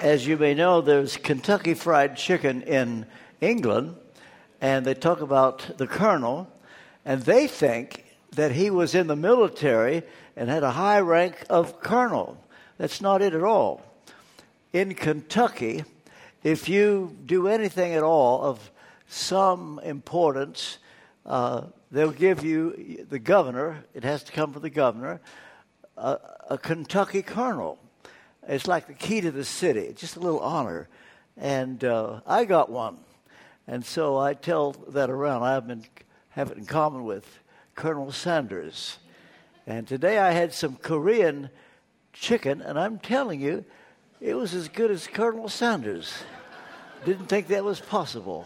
As you may know, there's Kentucky Fried Chicken in England, and they talk about the colonel, and they think that he was in the military and had a high rank of colonel. That's not it at all. In Kentucky, if you do anything at all of some importance, they'll give you the governor, it has to come from the governor, a Kentucky colonel. It's like the key to the city, just a little honor. And I got one. And so I tell that around. I have it in common with Colonel Sanders. And today I had some Korean chicken, and I'm telling you, it was as good as Colonel Sanders. Didn't think that was possible.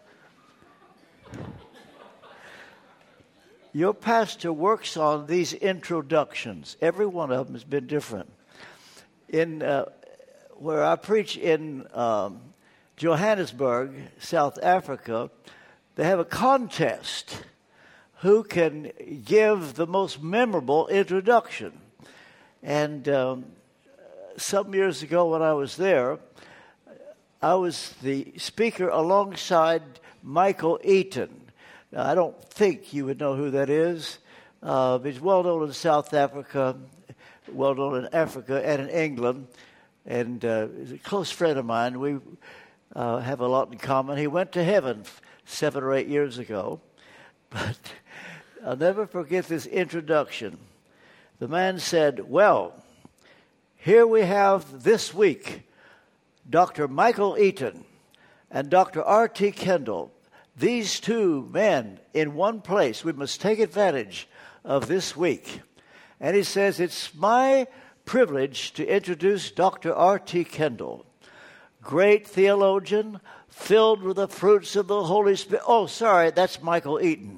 Your pastor works on these introductions. Every one of them has been different. In where I preach in Johannesburg, South Africa, they have a contest who can give the most memorable introduction. And some years ago when I was there, I was the speaker alongside Michael Eaton. Now, I don't think you would know who that is. He's well known in South Africa, well known in Africa and in England, and he's a close friend of mine. We have a lot in common. He went to heaven 7 or 8 years ago, but I'll never forget this introduction. The man said, "Well, here we have this week Dr. Michael Eaton and Dr. R.T. Kendall. These two men in one place. We must take advantage of this week." And he says, "It's my privilege to introduce Dr. R.T. Kendall, great theologian, filled with the fruits of the Holy Spirit." Oh, sorry, that's Michael Eaton.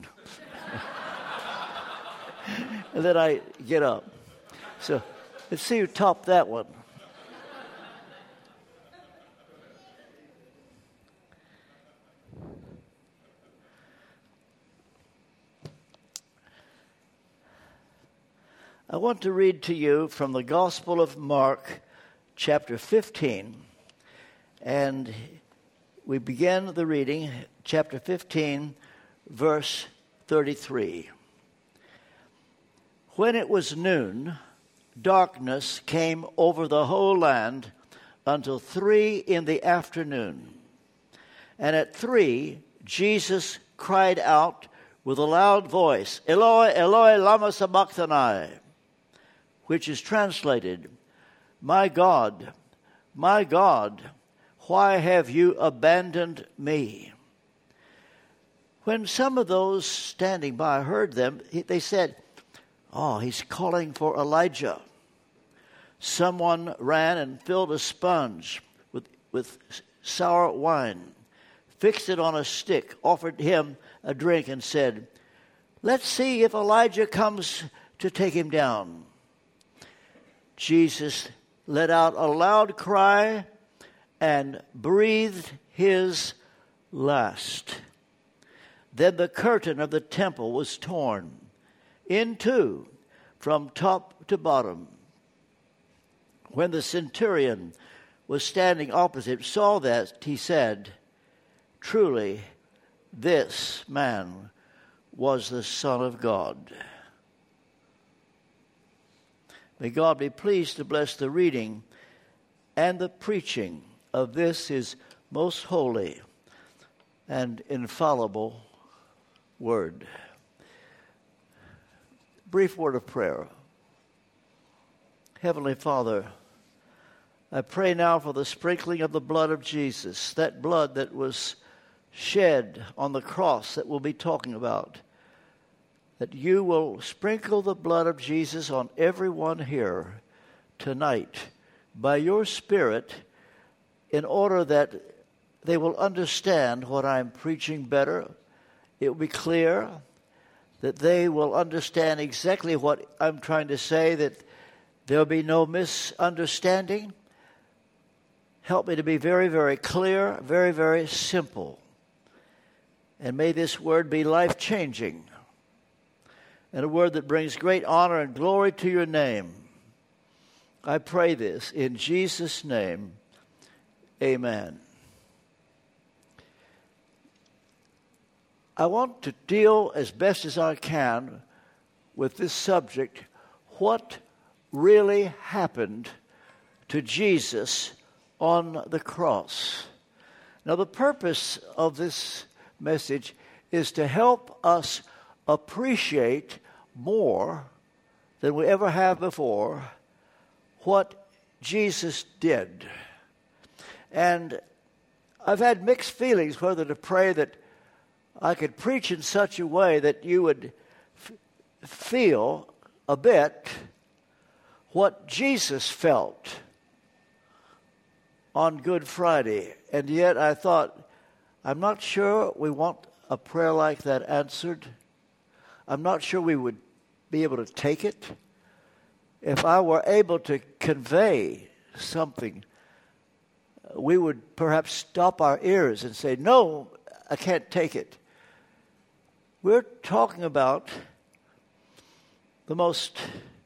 And then I get up. So let's see who topped that one. I want to read to you from the Gospel of Mark, chapter 15. And we begin the reading, chapter 15, verse 33. When it was noon, darkness came over the whole land until 3 in the afternoon. And at 3, Jesus cried out with a loud voice, "Eloi, Eloi, lama sabachthani," which is translated, my God, why have you abandoned me?" When some of those standing by heard them, they said, "Oh, he's calling for Elijah." Someone ran and filled a sponge with sour wine, fixed it on a stick, offered him a drink, and said, "Let's see if Elijah comes to take him down." Jesus let out a loud cry and breathed his last. Then the curtain of the temple was torn in two from top to bottom. When the centurion was standing opposite, saw that, he said, "Truly, this man was the Son of God." May God be pleased to bless the reading and the preaching of this his most holy and infallible word. Brief word of prayer. Heavenly Father, I pray now for the sprinkling of the blood of Jesus, that blood that was shed on the cross that we'll be talking about, that you will sprinkle the blood of Jesus on everyone here tonight by your Spirit in order that they will understand what I'm preaching better. It will be clear that they will understand exactly what I'm trying to say, that there will be no misunderstanding. Help me to be very, very clear, very, very simple. And may this word be life-changing, and a word that brings great honor and glory to your name. I pray this in Jesus' name. Amen. I want to deal as best as I can with this subject, what really happened to Jesus on the cross. Now, the purpose of this message is to help us appreciate more than we ever have before what Jesus did. And I've had mixed feelings whether to pray that I could preach in such a way that you would feel a bit what Jesus felt on Good Friday. And yet I thought, I'm not sure we want a prayer like that answered. I'm not sure we would be able to take it. If I were able to convey something, we would perhaps stop our ears and say, no, I can't take it. We're talking about the most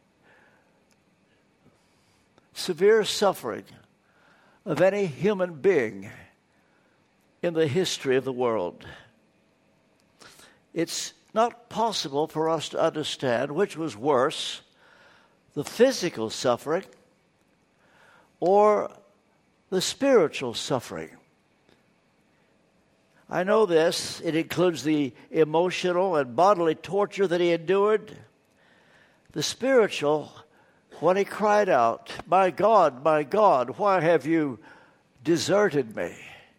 severe suffering of any human being in the history of the world. It's not possible for us to understand which was worse, the physical suffering or the spiritual suffering. I know this. It includes the emotional and bodily torture that he endured. The spiritual, when he cried out, my God, why have you deserted me?"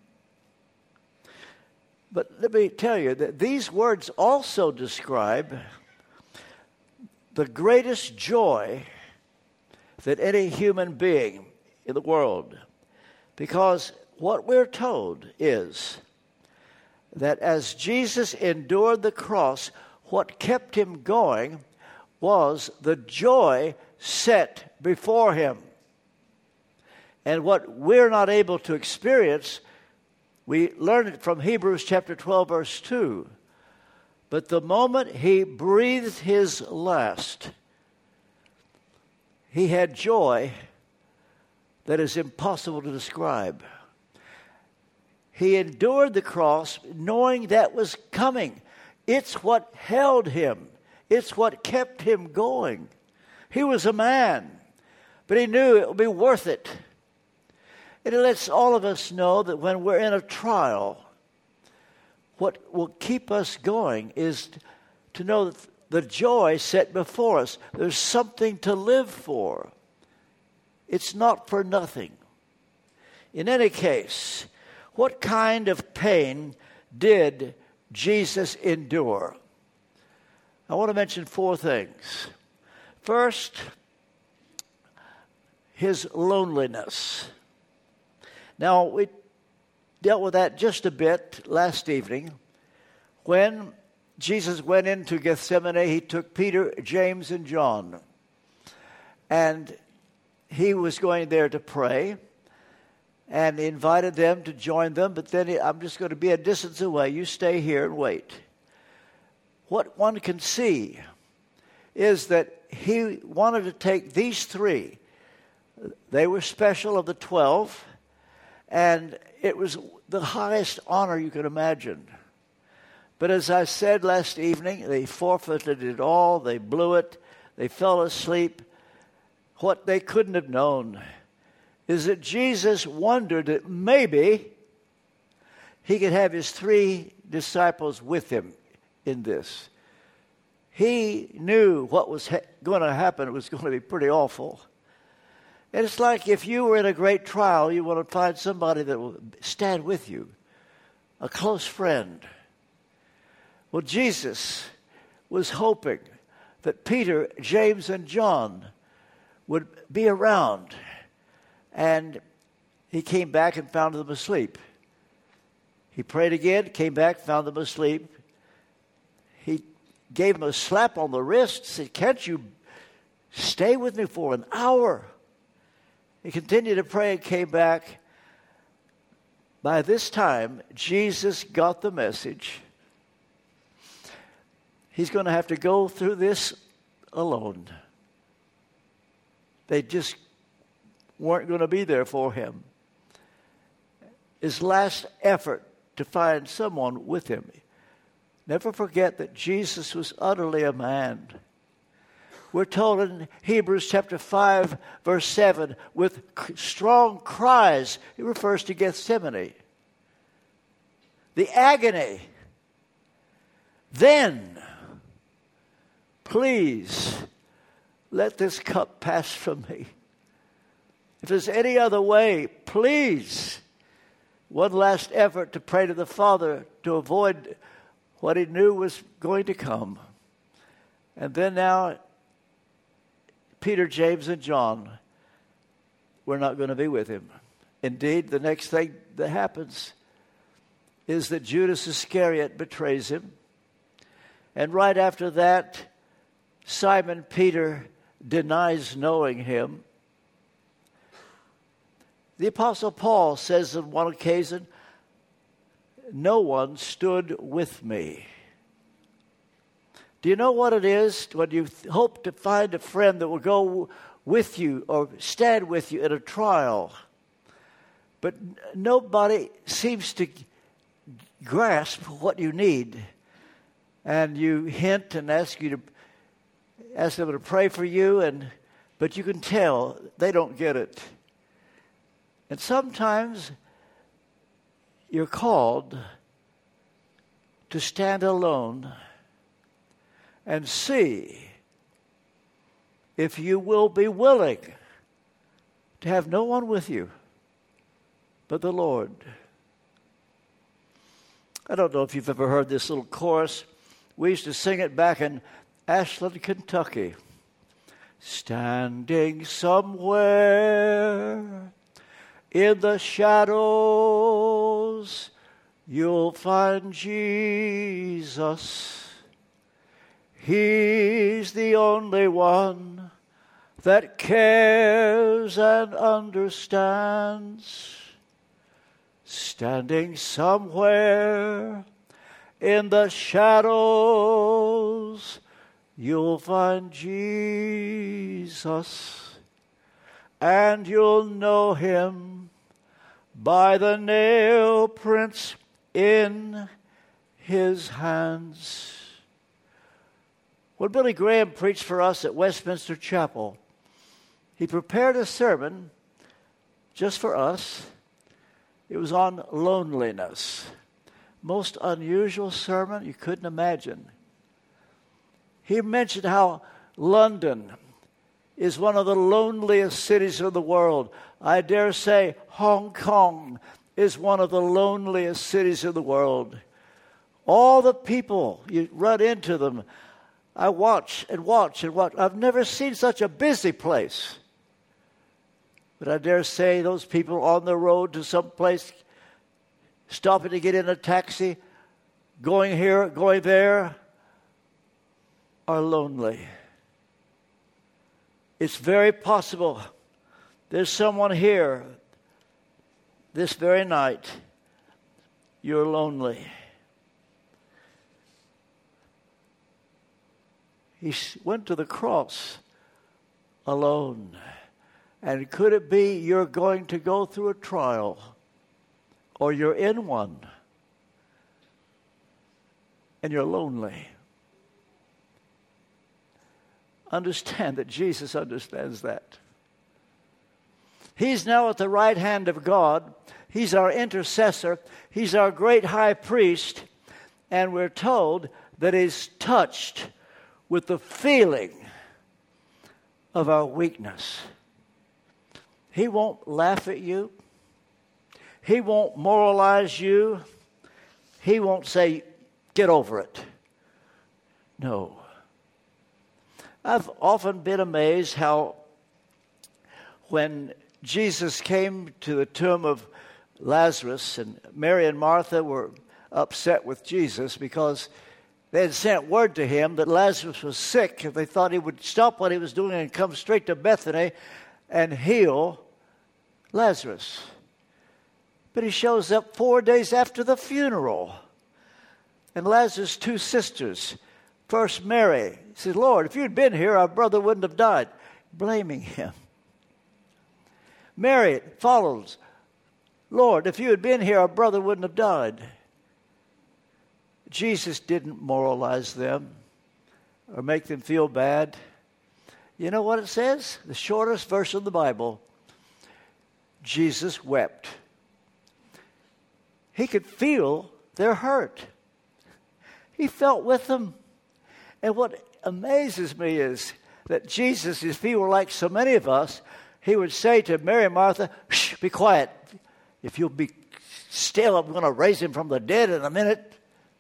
But let me tell you that these words also describe the greatest joy that any human being in the world. Because what we're told is that as Jesus endured the cross, what kept him going was the joy set before him. And what we're not able to experience, we learn it from Hebrews chapter 12, verse 2. But the moment he breathed his last, he had joy that is impossible to describe. He endured the cross knowing that was coming. It's what held him. It's what kept him going. He was a man, but he knew it would be worth it. And it lets all of us know that when we're in a trial, what will keep us going is to know that the joy set before us. There's something to live for. It's not for nothing. In any case, what kind of pain did Jesus endure? I want to mention 4 things. First, his loneliness. Now, we dealt with that just a bit last evening. When Jesus went into Gethsemane, he took Peter, James, and John. And he was going there to pray. And he invited them to join them. But then I'm just going to be a distance away. You stay here and wait. What one can see is that he wanted to take these 3. They were special of the 12. And it was the highest honor you could imagine. But as I said last evening, they forfeited it all. They blew it. They fell asleep. What they couldn't have known is that Jesus wondered that maybe he could have his 3 disciples with him in this. He knew what was going to happen. It was going to be pretty awful. And it's like if you were in a great trial, you want to find somebody that will stand with you, a close friend. Well, Jesus was hoping that Peter, James, and John would be around. And he came back and found them asleep. He prayed again, came back, found them asleep. He gave them a slap on the wrist, said, "Can't you stay with me for an hour?" He continued to pray and came back. By this time, Jesus got the message. He's going to have to go through this alone. They just weren't going to be there for him. his last effort to find someone with him. Never forget that Jesus was utterly a man. We're told in Hebrews chapter 5, verse 7, with strong cries, he refers to Gethsemane. The agony. Then, please, let this cup pass from me. If there's any other way, please. One last effort to pray to the Father to avoid what he knew was going to come. And then now, Peter, James, and John were not going to be with him. Indeed, the next thing that happens is that Judas Iscariot betrays him. And right after that, Simon Peter denies knowing him. The Apostle Paul says on one occasion, "No one stood with me." Do you know what it is when you hope to find a friend that will go with you or stand with you in a trial, but nobody seems to grasp what you need, and you hint and ask them to pray for you, but you can tell they don't get it. And sometimes you're called to stand alone and see if you will be willing to have no one with you but the Lord. I don't know if you've ever heard this little chorus. We used to sing it back in Ashland, Kentucky. Standing somewhere in the shadows, you'll find Jesus. He's the only one that cares and understands. Standing somewhere in the shadows, you'll find Jesus, and you'll know him by the nail prints in his hands. When Billy Graham preached for us at Westminster Chapel, he prepared a sermon just for us. It was on loneliness. Most unusual sermon you couldn't imagine. He mentioned how London is one of the loneliest cities in the world. I dare say Hong Kong is one of the loneliest cities in the world. All the people, you run into them. I watch and watch and watch. I've never seen such a busy place. But I dare say those people on the road to some place, stopping to get in a taxi, going here, going there, are lonely. It's very possible there's someone here this very night. You're lonely. He went to the cross alone. And could it be you're going to go through a trial, or you're in one, and you're lonely? Understand that Jesus understands that. He's now at the right hand of God. He's our intercessor. He's our great high priest. And we're told that he's touched with the feeling of our weakness. He won't laugh at you. He won't moralize you. He won't say, get over it. No. I've often been amazed how when Jesus came to the tomb of Lazarus, and Mary and Martha were upset with Jesus because they had sent word to him that Lazarus was sick, and they thought he would stop what he was doing and come straight to Bethany and heal Lazarus. But he shows up 4 days after the funeral. And Lazarus' two sisters, first Mary, says, Lord, if you'd been here, our brother wouldn't have died. Blaming him. Mary follows Lord, if you had been here, our brother wouldn't have died. Jesus didn't moralize them or make them feel bad. You know what it says? The shortest verse of the Bible. Jesus wept. He could feel their hurt. He felt with them. And what amazes me is that Jesus, if he were like so many of us, he would say to Mary and Martha, "Shh, be quiet. If you'll be still, I'm going to raise him from the dead in a minute."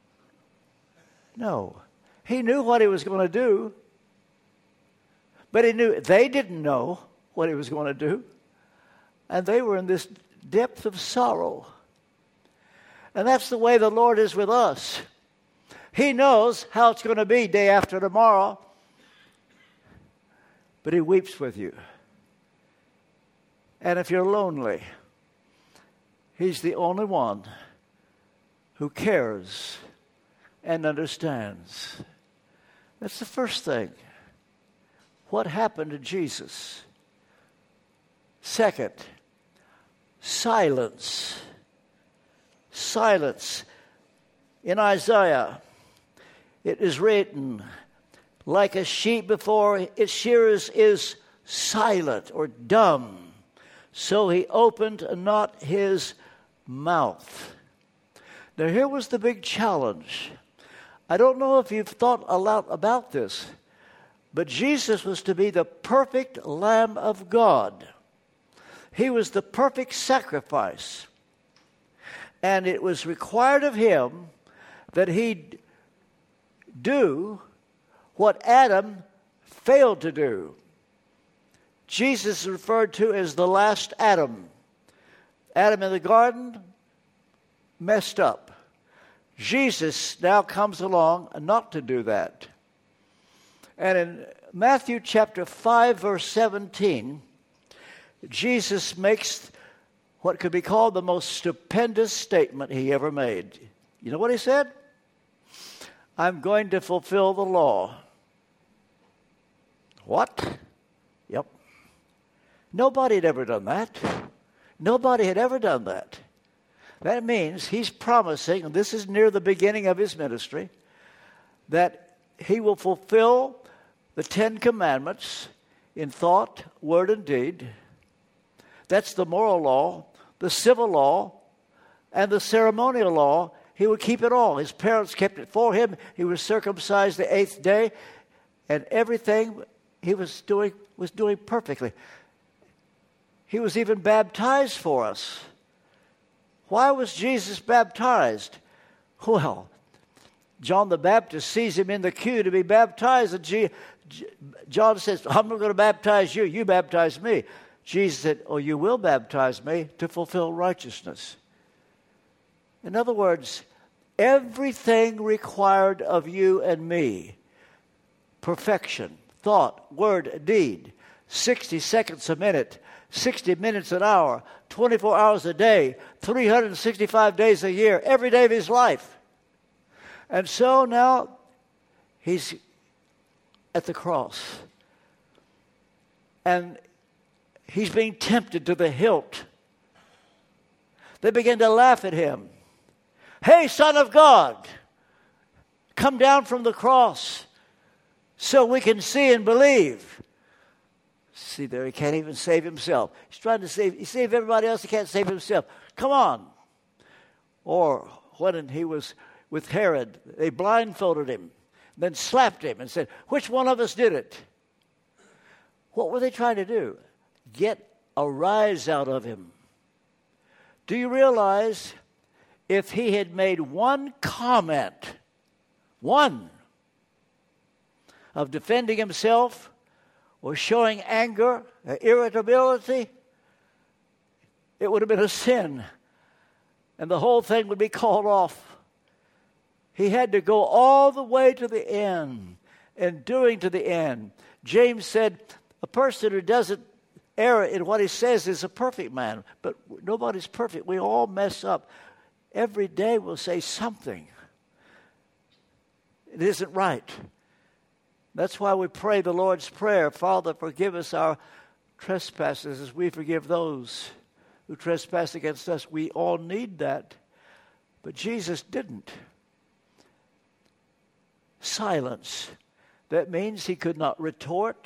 No. He knew what he was going to do. But he knew they didn't know what he was going to do. And they were in this depth of sorrow. And that's the way the Lord is with us. He knows how it's going to be day after tomorrow. But he weeps with you. And if you're lonely, he's the only one who cares and understands. That's the first thing. What happened to Jesus? Second, silence. Silence. In Isaiah, it is written, like a sheep before its shearers is silent or dumb, so he opened not his mouth. Now here was the big challenge. I don't know if you've thought a lot about this, but Jesus was to be the perfect Lamb of God. He was the perfect sacrifice. And it was required of him that he do what Adam failed to do. Jesus is referred to as the last Adam. Adam in the garden messed up. Jesus now comes along not to do that. And in Matthew chapter 5, verse 17, Jesus makes what could be called the most stupendous statement he ever made. You know what he said? I'm going to fulfill the law. What? Yep. Nobody had ever done that. Nobody had ever done that. That means he's promising, and this is near the beginning of his ministry, that he will fulfill the 10 Commandments in thought, word, and deed. That's the moral law, the civil law, and the ceremonial law. He would keep it all. His parents kept it for him. He was circumcised the 8th day, and everything he was doing perfectly. He was even baptized for us. Why was Jesus baptized? Well, John the Baptist sees him in the queue to be baptized, and John says, I'm not going to baptize you, you baptize me. Jesus said, oh, you will baptize me to fulfill righteousness. In other words, everything required of you and me, perfection, thought, word, deed, 60 seconds a minute, 60 minutes an hour, 24 hours a day, 365 days a year, every day of his life. And so now he's at the cross. And he's being tempted to the hilt. They begin to laugh at him. Hey, Son of God, come down from the cross so we can see and believe. See there, he can't even save himself. He's trying to save everybody else. He can't save himself. Come on. Or when he was with Herod, they blindfolded him, then slapped him and said, which one of us did it? What were they trying to do? Get a rise out of him. Do you realize if he had made one comment, one, of defending himself or showing anger or irritability, it would have been a sin, and the whole thing would be called off. He had to go all the way to the end, enduring to the end. James said, a person who doesn't err in what he says is a perfect man. But nobody's perfect. We all mess up. Every day we'll say something. It isn't right. That's why we pray the Lord's Prayer. Father, forgive us our trespasses as we forgive those who trespass against us. We all need that. But Jesus didn't. Silence. That means he could not retort.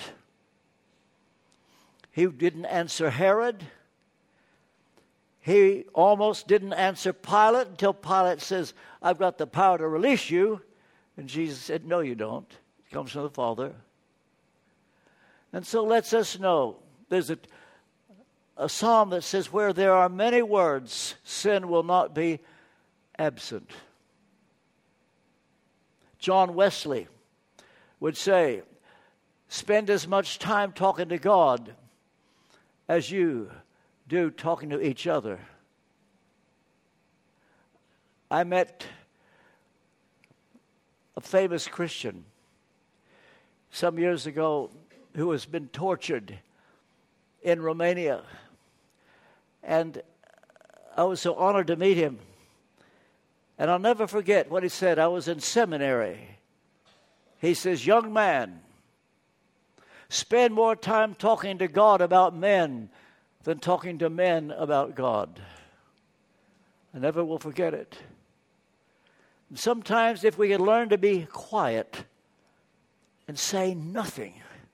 He didn't answer Herod. He almost didn't answer Pilate until Pilate says, I've got the power to release you. And Jesus said, no, you don't. It comes from the Father. And so lets us know. There's a psalm that says, where there are many words, sin will not be absent. John Wesley would say, spend as much time talking to God as you do talking to each other. I met a famous Christian some years ago who has been tortured in Romania. And I was so honored to meet him. And I'll never forget what he said. I was in seminary. He says, young man, spend more time talking to God about men than talking to men about God. I never will forget it. And sometimes if we could learn to be quiet and say nothing,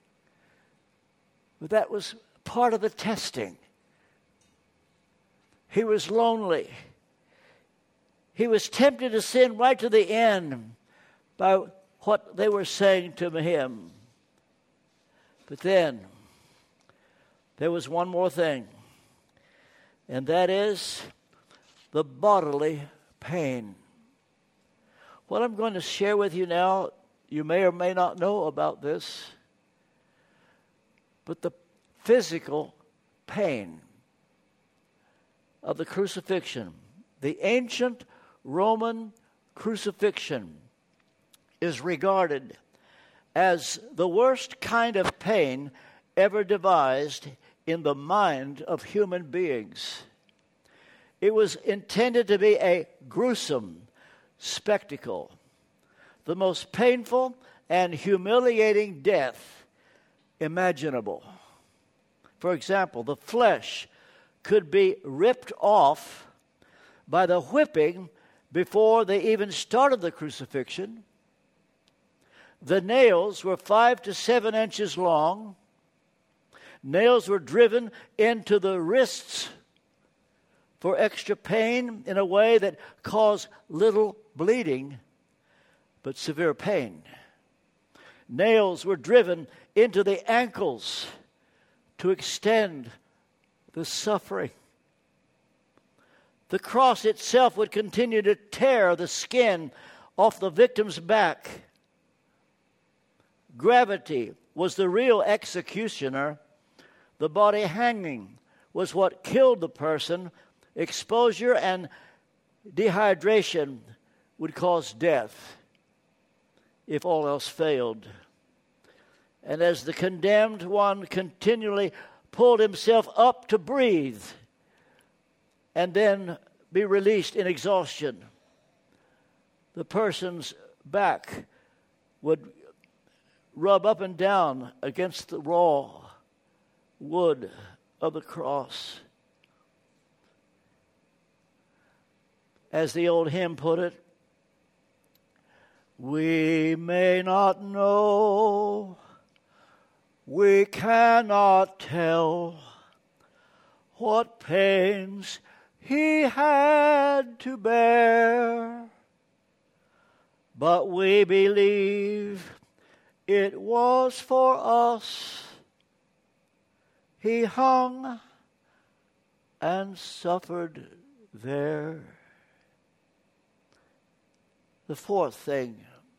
but that was part of the testing. He was lonely. He was tempted to sin right to the end by what they were saying to him. But then there was one more thing, and that is the bodily pain. What I'm going to share with you now, you may or may not know about this, but the physical pain of the crucifixion. The ancient Roman crucifixion is regarded as the worst kind of pain ever devised in the mind of human beings. It was intended to be a gruesome spectacle, the most painful and humiliating death imaginable. For example, the flesh could be ripped off by the whipping before they even started the crucifixion. The nails were 5 to 7 inches long. Nails were driven into the wrists for extra pain in a way that caused little bleeding, but severe pain. Nails were driven into the ankles to extend the suffering. The cross itself would continue to tear the skin off the victim's back. Gravity was the real executioner. The body hanging was what killed the person. Exposure and dehydration would cause death if all else failed. And as the condemned one continually pulled himself up to breathe and then be released in exhaustion, the person's back would rub up and down against the raw wood of the cross. As the old hymn put it, we may not know, we cannot tell what pains he had to bear, but we believe it was for us. He hung and suffered there. The fourth thing,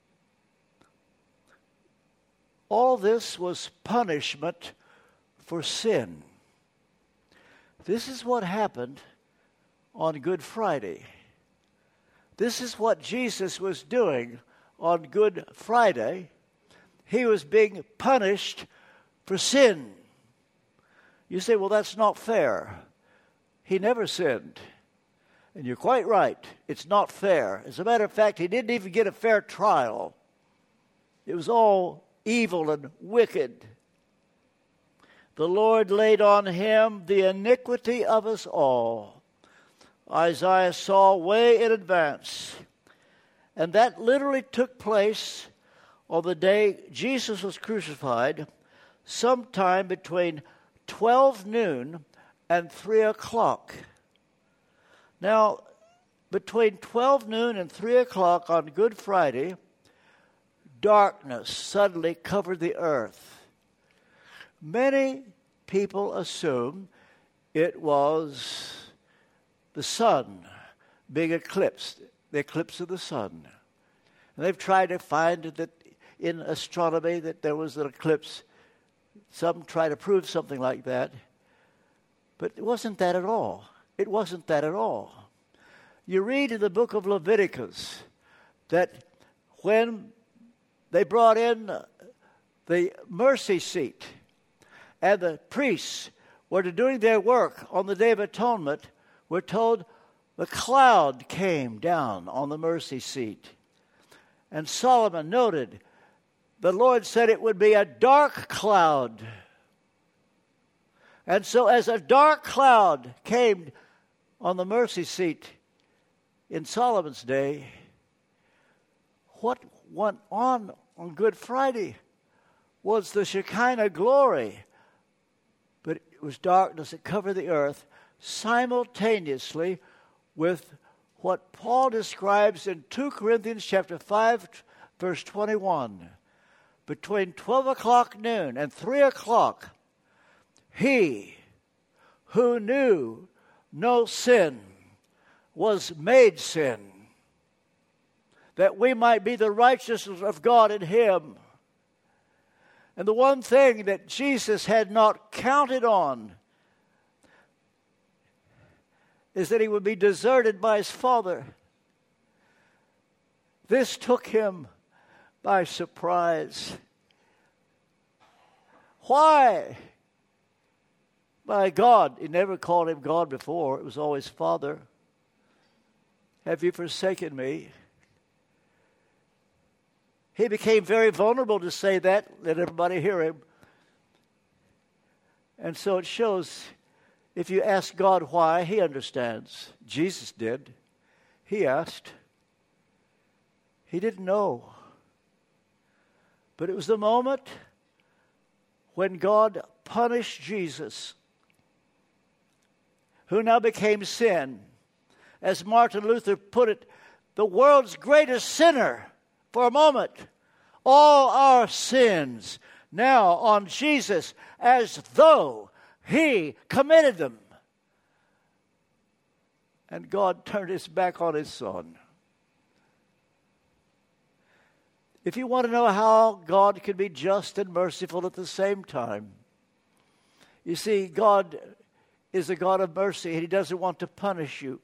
all this was punishment for sin. This is what happened on Good Friday. This is what Jesus was doing on Good Friday. He was being punished for sin. You say, well, that's not fair. He never sinned. And you're quite right. It's not fair. As a matter of fact, he didn't even get a fair trial. It was all evil and wicked. the Lord laid on him the iniquity of us all. Isaiah saw way in advance. And that literally took place on the day Jesus was crucified, sometime between 12 noon and 3 o'clock. Now, between 12 noon and 3 o'clock on Good Friday, darkness suddenly covered the earth. Many people assume it was the sun being eclipsed, the eclipse of the sun. And they've tried to find that in astronomy that there was an eclipse. Some try to prove something like that. But it wasn't that at all. It wasn't that at all. You read in the book of Leviticus that when they brought in the mercy seat and the priests were doing their work on the Day of Atonement, we're told the cloud came down on the mercy seat. And Solomon noted, the Lord said it would be a dark cloud. And so as a dark cloud came on the mercy seat in Solomon's day, what went on Good Friday was the Shekinah glory. But it was darkness that covered the earth simultaneously with what Paul describes in 2 Corinthians chapter 5, verse 21. Between 12 o'clock noon and 3 o'clock, he who knew no sin was made sin, that we might be the righteousness of God in him. And the one thing that Jesus had not counted on is that he would be deserted by his Father. This took him by surprise. Why? By God. He never called him God before. It was always Father. Have you forsaken me? He became very vulnerable to say that. Let everybody hear him. And so it shows, if you ask God why, he understands. Jesus did. He asked. He didn't know. But it was the moment when God punished Jesus, who now became sin. As Martin Luther put it, the world's greatest sinner for a moment. All our sins now on Jesus as though he committed them. And God turned his back on his Son. If you want to know how God can be just and merciful at the same time, you see, God is a God of mercy, and he doesn't want to punish you.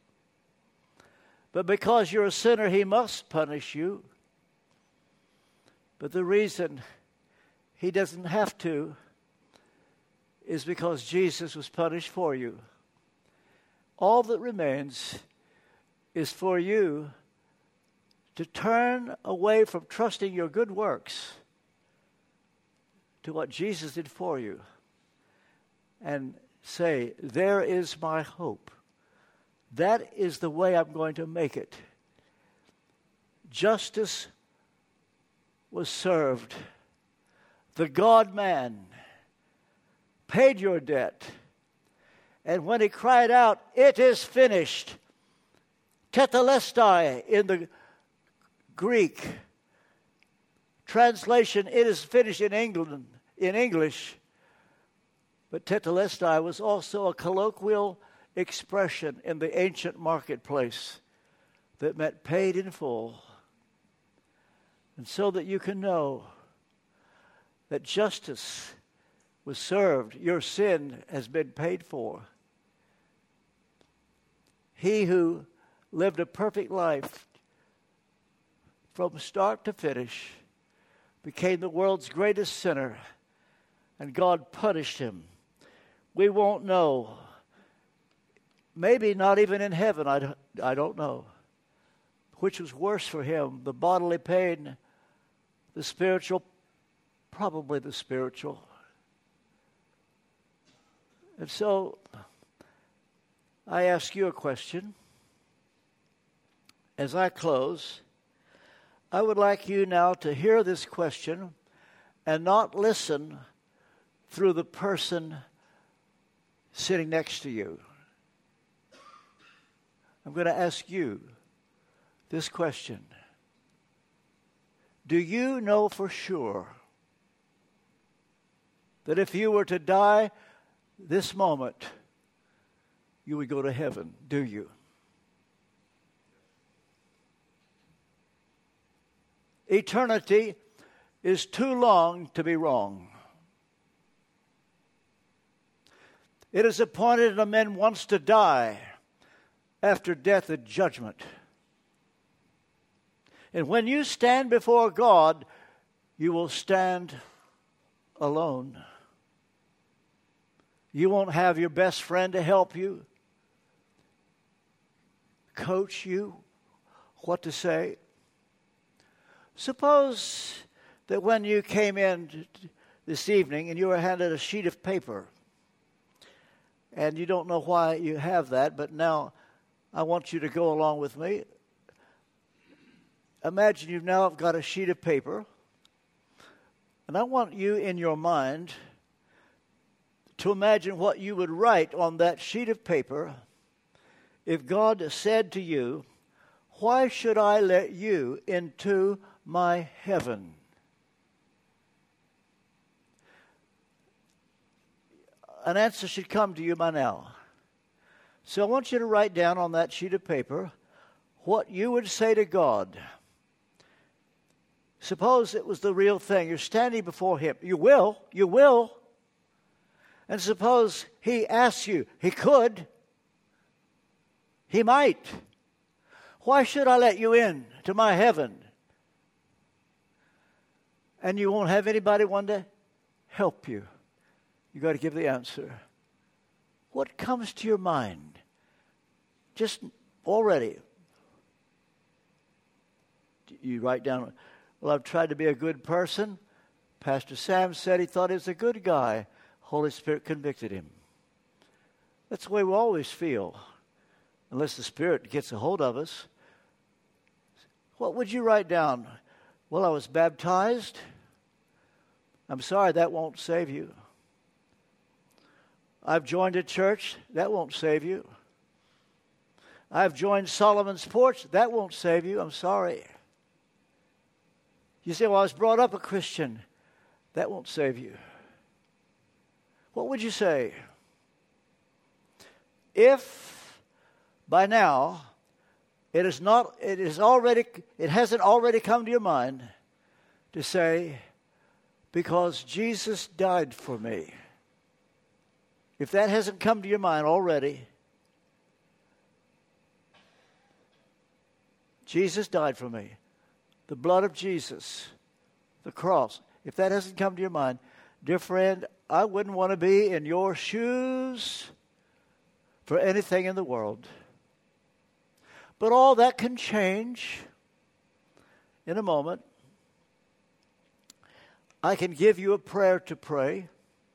But because you're a sinner, he must punish you. But the reason he doesn't have to is because Jesus was punished for you. All that remains is for you to turn away from trusting your good works to what Jesus did for you and say, there is my hope. That is the way I'm going to make it. Justice was served. The God-man paid your debt. And when he cried out, it is finished, tetelestai in the Greek, translation, it is finished in English, but tetelestai was also a colloquial expression in the ancient marketplace that meant paid in full. And so that you can know that justice was served, your sin has been paid for. He who lived a perfect life from start to finish became the world's greatest sinner, and God punished him. We won't know. Maybe not even in heaven, I don't know. Which was worse for him, the bodily pain, the spiritual, probably the spiritual. And so I ask you a question. As I close, I would like you now to hear this question and not listen through the person sitting next to you. I'm going to ask you this question. Do you know for sure that if you were to die this moment, you would go to heaven? Do you? Eternity is too long to be wrong. It is appointed a man once to die, after death and judgment. And when you stand before God, you will stand alone. You won't have your best friend to help you, coach you what to say. Suppose that when you came in this evening and you were handed a sheet of paper, and you don't know why you have that, but now I want you to go along with me. Imagine you've now got a sheet of paper, and I want you in your mind to imagine what you would write on that sheet of paper if God said to you, "Why should I let you into my heaven?" An answer should come to you by now. So I want you to write down on that sheet of paper what you would say to God. Suppose it was the real thing. You're standing before Him. You will. And suppose He asks you, He could, He might. Why should I let you in to my heaven? And you won't have anybody one to help you. You got to give the answer. What comes to your mind? Just already. You write down, well, I've tried to be a good person. Pastor Sam said he thought he was a good guy. Holy Spirit convicted him. That's the way we always feel, unless the Spirit gets a hold of us. What would you write down? Well, I was baptized. I'm sorry, that won't save you. I've joined a church. That won't save you. I've joined Solomon's Porch. That won't save you. I'm sorry. You say, well, I was brought up a Christian. That won't save you. What would you say? If by now it hasn't already come to your mind to say, because Jesus died for me. If that hasn't come to your mind already, Jesus died for me. The blood of Jesus, the cross. If that hasn't come to your mind, dear friend, I wouldn't want to be in your shoes for anything in the world. But all that can change in a moment. I can give you a prayer to pray.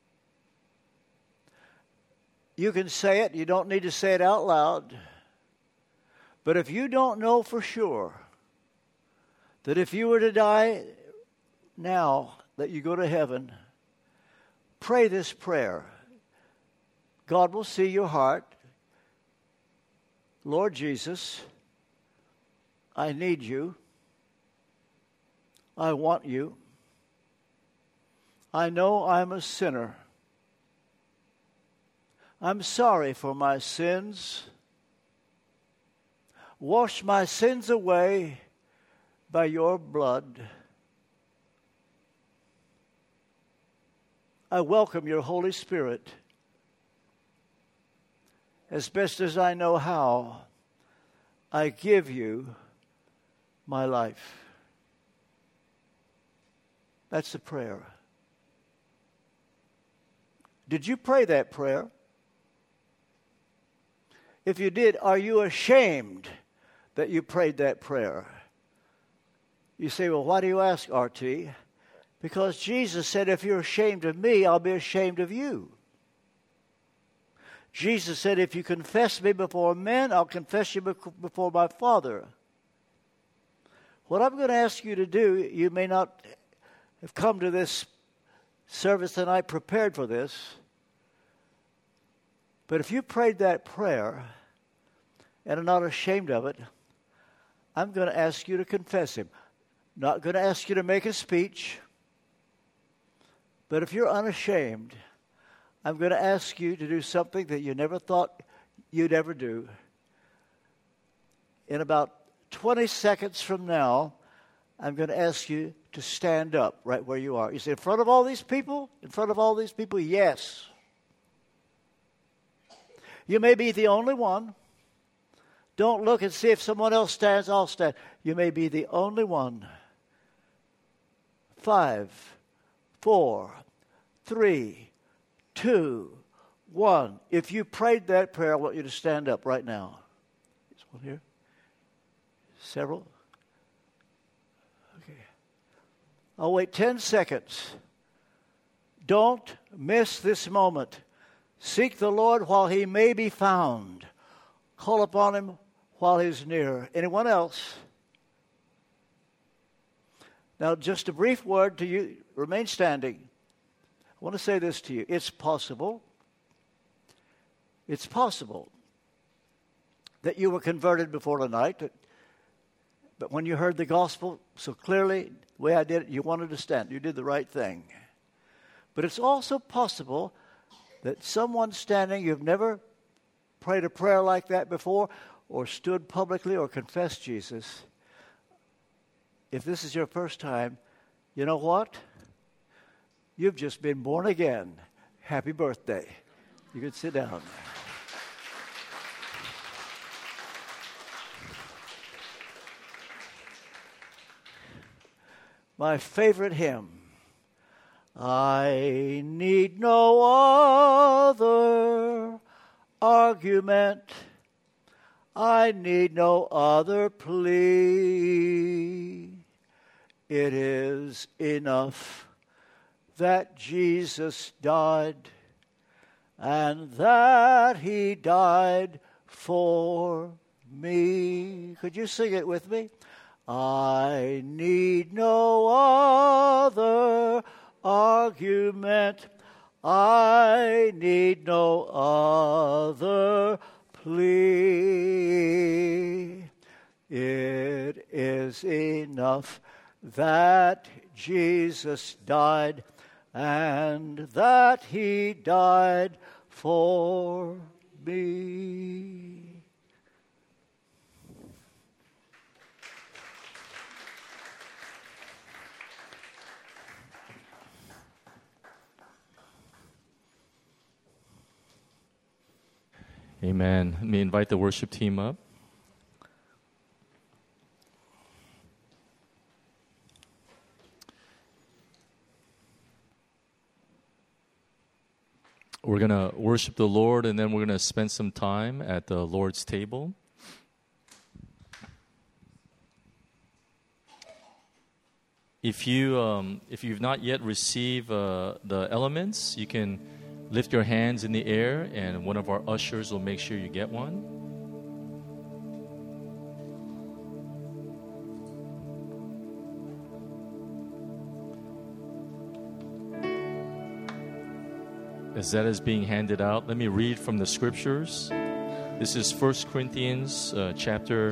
You can say it. You don't need to say it out loud. But if you don't know for sure that if you were to die now, that you go to heaven, pray this prayer. God will see your heart. Lord Jesus, I need you. I want you. I know I'm a sinner. I'm sorry for my sins. Wash my sins away by your blood. I welcome your Holy Spirit. As best as I know how, I give you my life. That's the prayer. Did you pray that prayer? If you did, are you ashamed that you prayed that prayer? You say, well, why do you ask, R.T.? Because Jesus said, if you're ashamed of me, I'll be ashamed of you. Jesus said, if you confess me before men, I'll confess you before my Father. What I'm going to ask you to do, you may not have come to this service tonight prepared for this, but if you prayed that prayer and are not ashamed of it, I'm going to ask you to confess him. Not going to ask you to make a speech, but if you're unashamed, I'm going to ask you to do something that you never thought you'd ever do. In about 20 seconds from now, I'm going to ask you to stand up right where you are. You say, in front of all these people? In front of all these people? Yes. You may be the only one. Don't look and see if someone else stands, I'll stand. You may be the only one. 5, 4, 3, 2, 1. If you prayed that prayer, I want you to stand up right now. There's one here. Several. Okay. I'll wait 10 seconds. Don't miss this moment. Seek the Lord while he may be found. Call upon him while he's near. Anyone else? Now, just a brief word to you. Remain standing. I want to say this to you. It's possible that you were converted before tonight, but when you heard the gospel so clearly, the way I did it, you wanted to stand. You did the right thing. But it's also possible that someone standing, you've never prayed a prayer like that before, or stood publicly or confessed Jesus. If this is your first time, you know what? You've just been born again. Happy birthday. You can sit down. My favorite hymn. I need no other argument. I need no other plea. It is enough that Jesus died, and that he died for me. Could you sing it with me? I need no other argument. I need no other plea. It is enough that Jesus died, and that he died for me. Amen. Let me invite the worship team up. We're going to worship the Lord, and then we're going to spend some time at the Lord's table. If you've not yet received the elements, you can lift your hands in the air, and one of our ushers will make sure you get one. As that is being handed out, let me read from the scriptures. This is 1 Corinthians chapter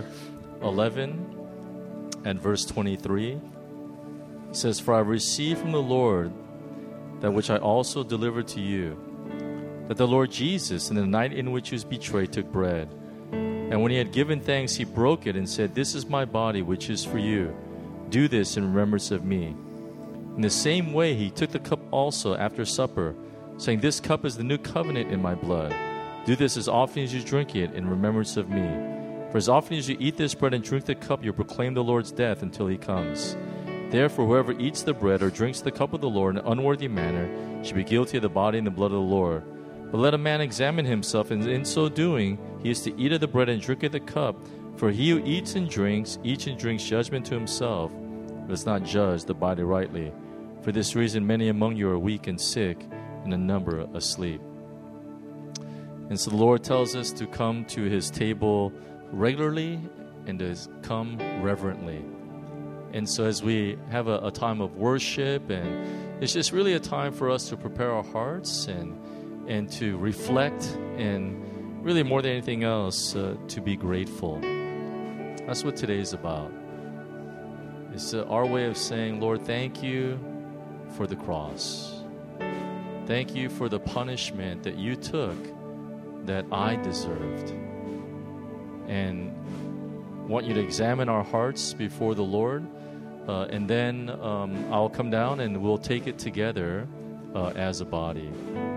11 and verse 23. It says, "For I received from the Lord that which I also delivered to you, that the Lord Jesus, in the night in which he was betrayed, took bread. And when he had given thanks, he broke it and said, 'This is my body, which is for you. Do this in remembrance of me.' In the same way, he took the cup also after supper, saying, 'This cup is the new covenant in my blood. Do this as often as you drink it in remembrance of me. For as often as you eat this bread and drink the cup, you proclaim the Lord's death until he comes. Therefore, whoever eats the bread or drinks the cup of the Lord in an unworthy manner should be guilty of the body and the blood of the Lord. But let a man examine himself, and in so doing, he is to eat of the bread and drink of the cup. For he who eats and drinks judgment to himself, but does not judge the body rightly. For this reason, many among you are weak and sick, and a number asleep.'" And so the Lord tells us to come to His table regularly and to come reverently. And so as we have a time of worship, and it's just really a time for us to prepare our hearts and to reflect, and really more than anything else, to be grateful. That's what today is about. It's our way of saying, Lord, thank you for the cross. Thank you for the punishment that you took that I deserved. And want you to examine our hearts before the Lord. And then I'll come down and we'll take it together as a body.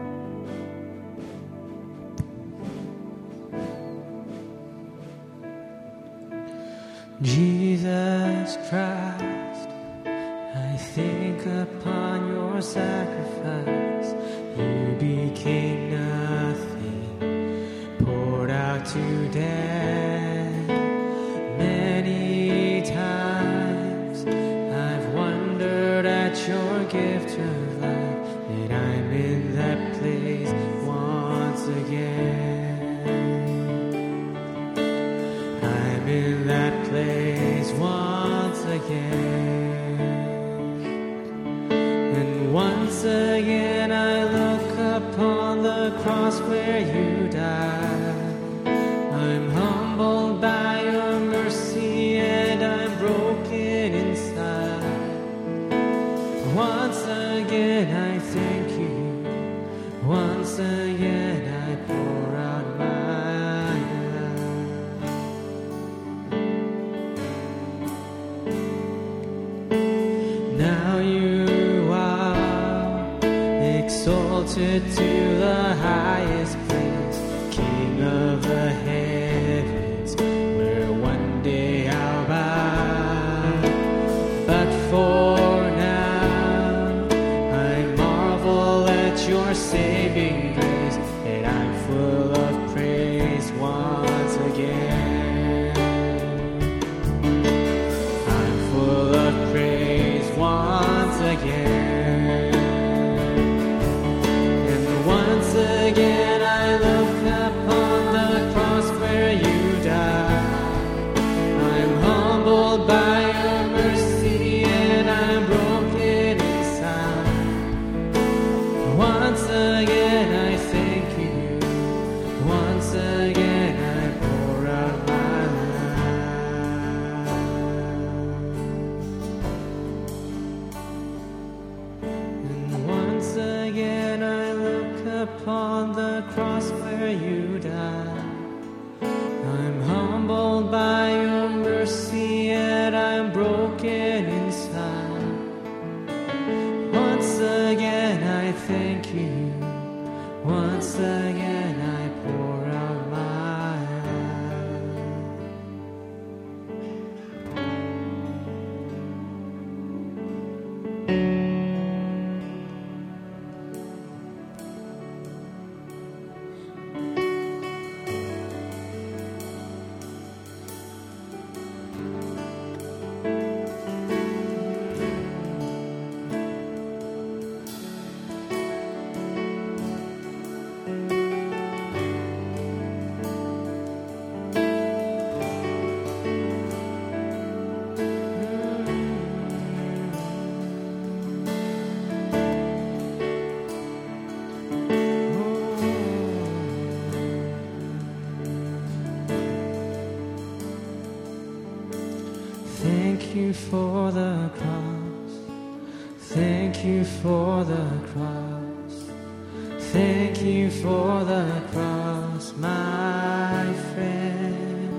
Jesus Christ, I think upon your sacrifice. You became nothing, poured out to death. Many times I've wondered at your gift of life, and I'm in that place once again. I'm in that place once again. And once again I look upon the cross where you died. I'm humbled by your mercy and I'm broken inside. Once again I thank you. Once again I pour out my life. Now you are exalted to the highest place, King of the heavens, where one day I'll bow. But for now, I marvel at your saving grace, and I'm full of praise once again. I'm full of praise once again. And once again I look upon the cross where you died. I'm humbled by your mercy and I'm broken inside. Once again I thank you. Once again I pour out my life. And once again I look upon the cross where you died. I'm humbled by your mercy and I'm broken inside. Once again I thank you. Once again I pour out my Thank you for the cross. Thank you for the cross. Thank you for the cross, my friend.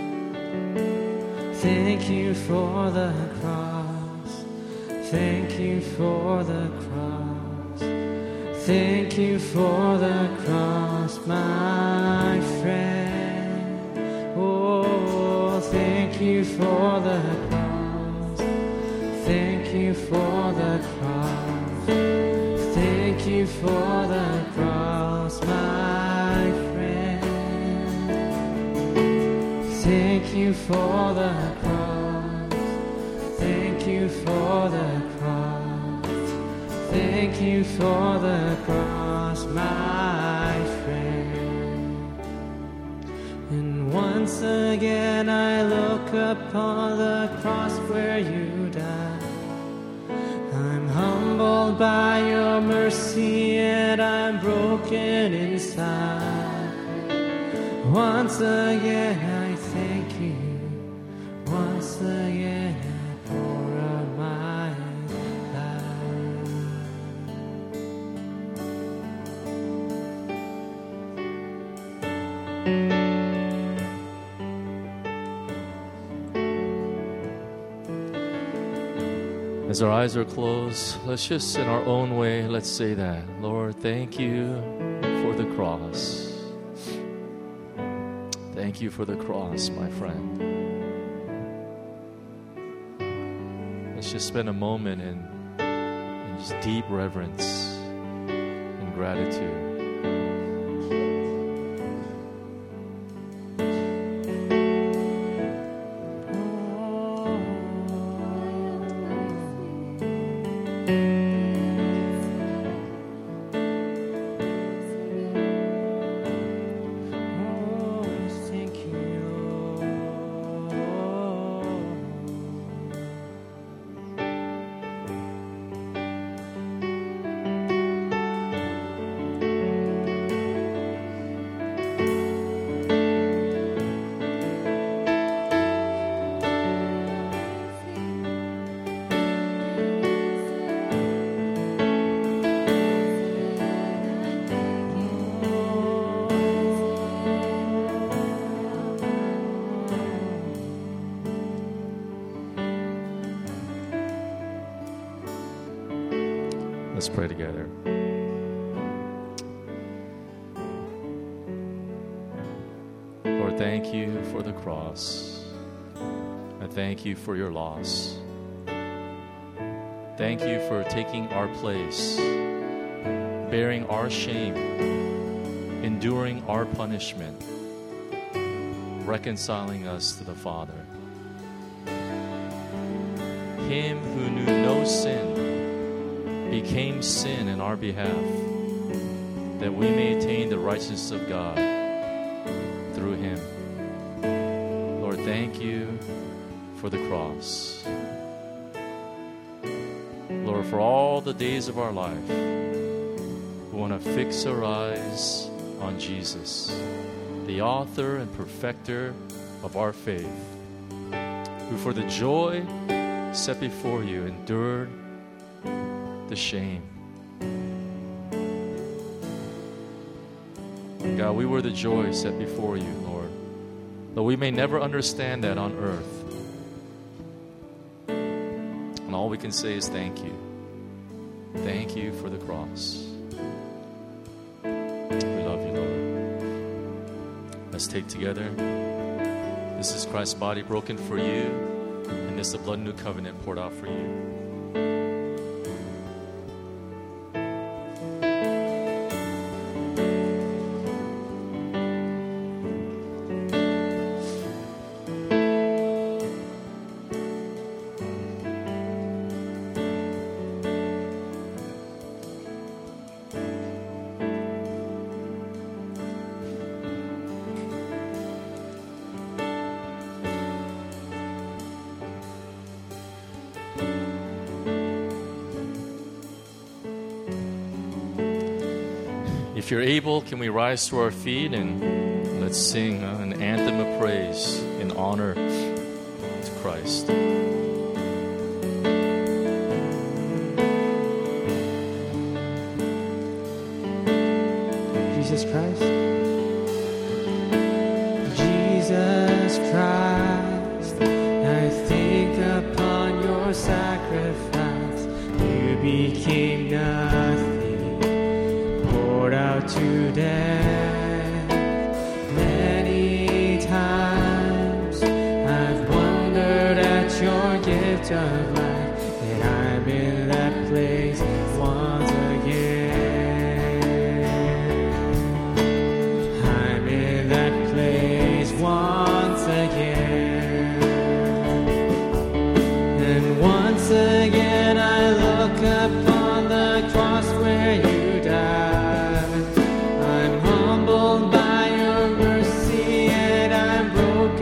Thank you for the cross. Thank you for the cross. Thank you for the cross, my friend. Oh, thank you for the cross. Thank you for the cross. Thank you for the cross, my friend. Thank you for the cross. Thank you for the cross. Thank you for the cross, my friend. Once again I look upon the cross where you died. I'm humbled by your mercy and I'm broken inside. Once again I thank you. Once again I pour out my life. As our eyes are closed, let's just, in our own way, let's say that. Lord, thank you for the cross. Thank you for the cross, my friend. Let's just spend a moment in just deep reverence and gratitude. Let's pray together. Lord, thank you for the cross. I thank you for your loss. Thank you for taking our place, bearing our shame, enduring our punishment, reconciling us to the Father. Him who knew no sin became sin in our behalf, that we may attain the righteousness of God through him. Lord, thank you for the cross. Lord, for all the days of our life, we want to fix our eyes on Jesus, the author and perfecter of our faith, who for the joy set before you endured the shame. God, we were the joy set before you, Lord. Though we may never understand that on earth. And all we can say is thank you. Thank you for the cross. We love you, Lord. Let's take together. This is Christ's body broken for you, and this is the blood of the new covenant poured out for you. If you're able, can we rise to our feet and let's sing an anthem of praise in honor to Christ. Jesus Christ. Jesus Christ, I think upon your sacrifice. You became nothing, poured out to death. Many times I've wondered at your gift of life, and I'm in that place once again. I'm in that place once again. And once again I look upon the cross where you died. I'm humbled by your mercy and I'm broken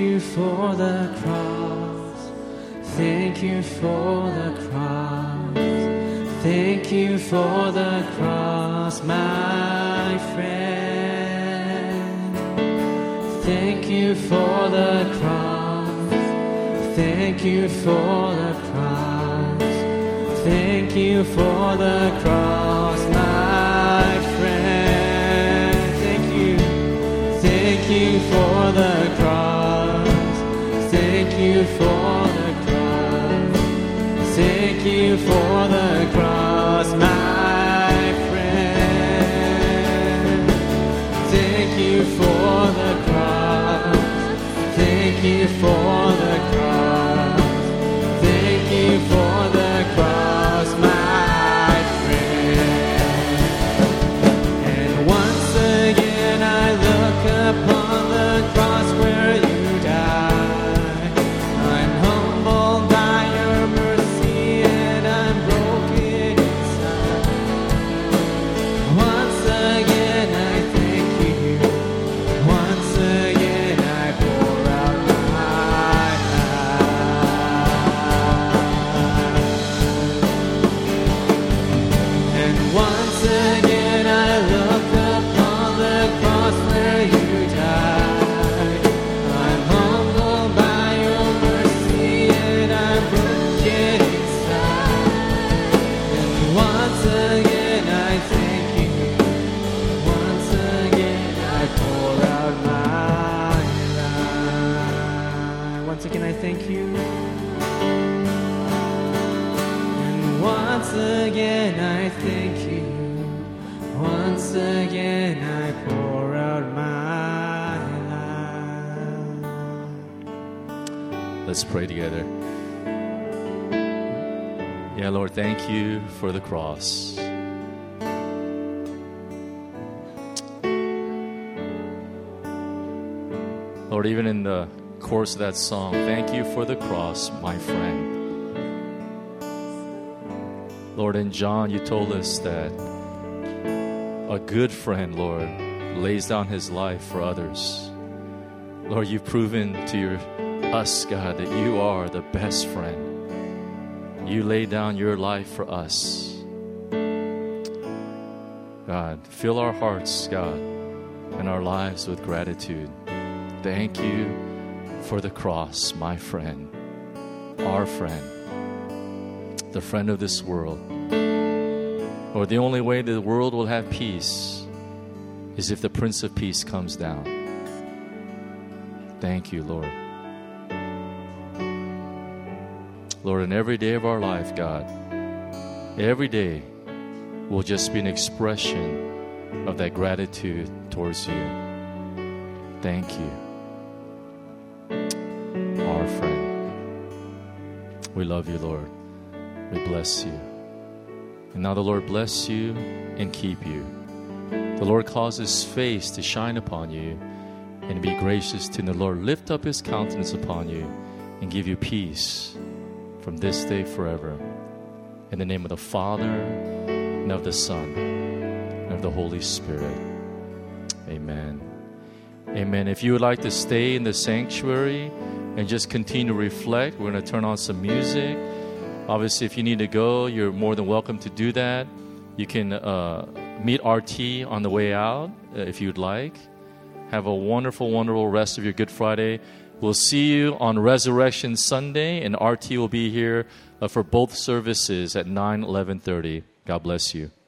you for the cross. Thank you for the cross. Thank you for the cross, my friend. Thank you for the cross. Thank you for the cross. Thank you for the cross, my friend. Thank you for the cross. Thank you for the cross. Thank you for the cross, my friend. Thank you for the cross. Thank you for the cross. Thank you for the cross, my friend. And once again I look upon the cross where you died. I'm humbled by your mercy and I'm broken inside. Once again I thank you. Once again I pour out my life. And once again I look upon the cross where you died. I'm humbled by your mercy and I'm broken inside. And once again I thank you. Once again I pour out my life. Once again I thank you. And once again I thank you. Once again I pour out my life. Let's pray together. Yeah, Lord, thank you for the cross. Lord, even in the chorus of that song, thank you for the cross, my friend. Lord, in John, you told us that a good friend, Lord, lays down his life for others. Lord, you've proven to us, God, that you are the best friend. You lay down your life for us. God, fill our hearts, God, and our lives with gratitude. Thank you for the cross, my friend, our friend, the friend of this world. Lord, the only way that the world will have peace is if the Prince of Peace comes down. Thank you, Lord. Lord, in every day of our life, God, every day will just be an expression of that gratitude towards you. Thank you, our friend. We love you, Lord. We bless you. And now the Lord bless you and keep you. The Lord cause his face to shine upon you and be gracious to you. The Lord lift up his countenance upon you and give you peace from this day forever. In the name of the Father, and of the Son, and of the Holy Spirit. Amen. Amen. If you would like to stay in the sanctuary and just continue to reflect, we're going to turn on some music. Obviously, if you need to go, you're more than welcome to do that. You can meet RT on the way out if you'd like. Have a wonderful, wonderful rest of your Good Friday. We'll see you on Resurrection Sunday, and RT will be here for both services at 9, 11:30. God bless you.